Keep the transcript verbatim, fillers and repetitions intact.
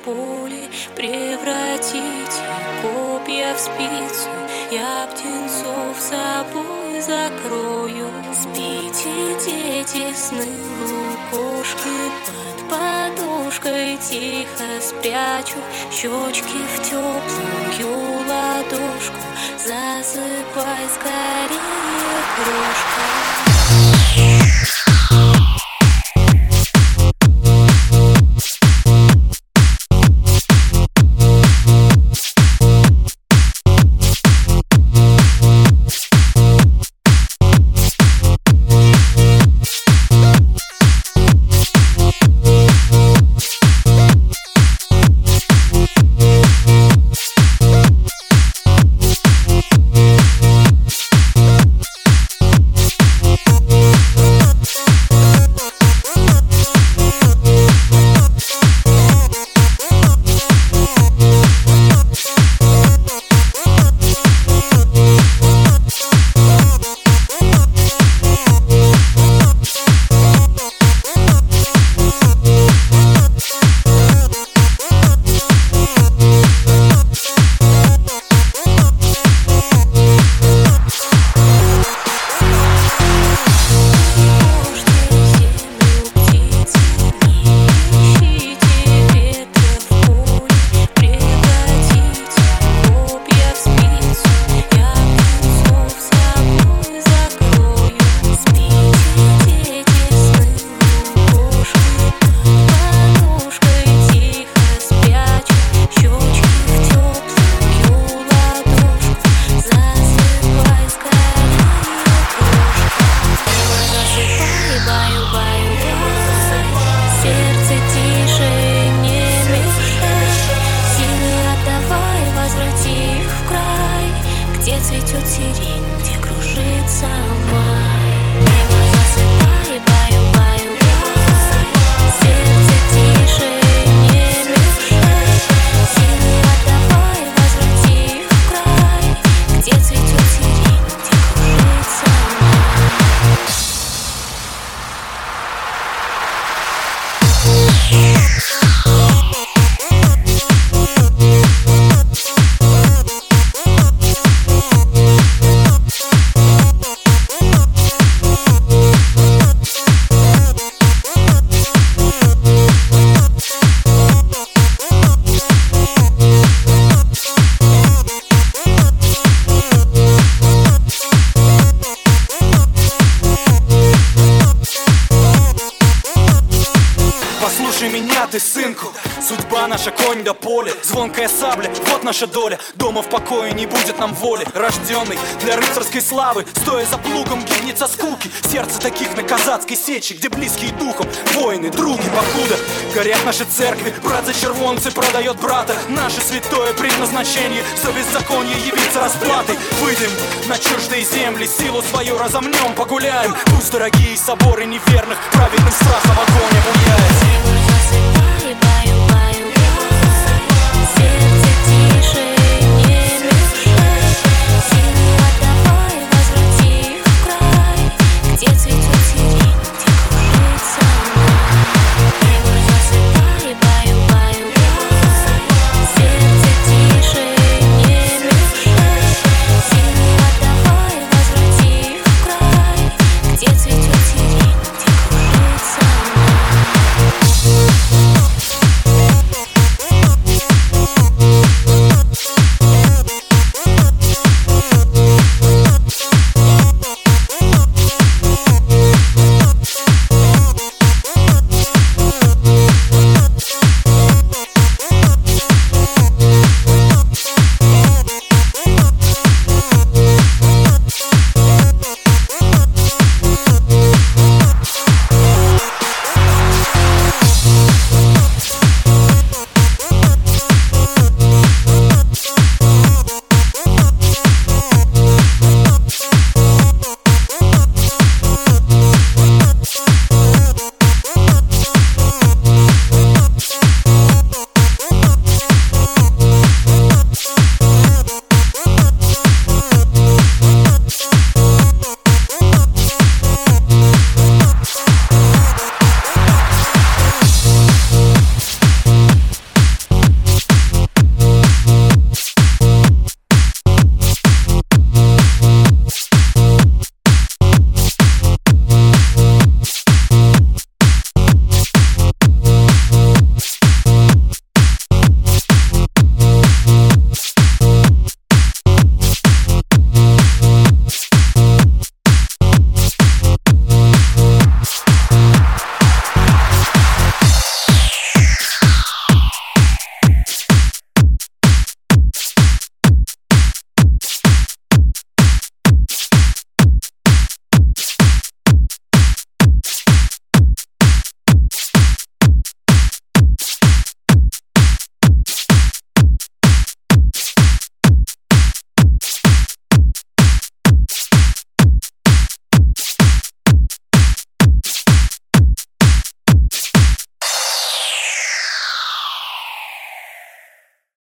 поле, превратите копья в спицы. Я птенцов собой закрою. Спите, дети, сны лукошки, под подушкой тихо спрячу. Щечки в теплую ладошку, засыпай скорее, крошка. Цветет сирень, где кружится май. Небо засыпай, баю, баю, бай. Сердце тише, не мешай. Силы отдавай, возврати в край, где цветет сирень, где кружится Послушай меня, ты, сынку, судьба наша конь до поля. Звонкая сабля, вот наша доля. Дома в покое не будет нам воли. Рожденный для рыцарской славы, стоя за плугом, гибнет со скуки. Сердце таких на казацкой сечи, где близкие духом воины, други, покуда горят наши церкви. Брат за червонцы продает брата. Наше святое предназначение за беззаконие явиться расплатой. Выйдем на чуждые земли, силу свою разомнем, погуляем. Пусть дорогие соборы неверных праведным страхом огонь обуяет.